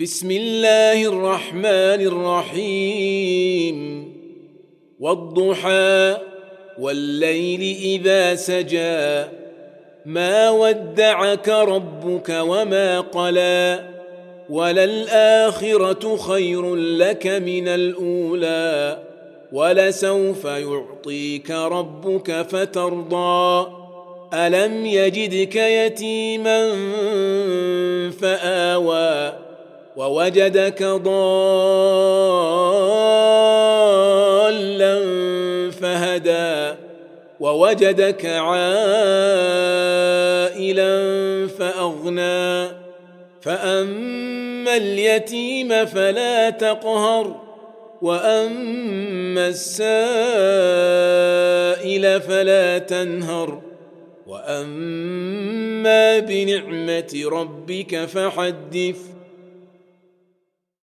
بسم الله الرحمن الرحيم والضحى والليل إذا سجى ما ودعك ربك وما قلى وللآخرة خير لك من الأولى ولسوف يعطيك ربك فترضى ألم يجدك يتيما فآوى ووجدك ضالا فهدى ووجدك عائلا فأغنى فأما اليتيم فلا تقهر وأما السائل فلا تنهر وأما بنعمة ربك فحدث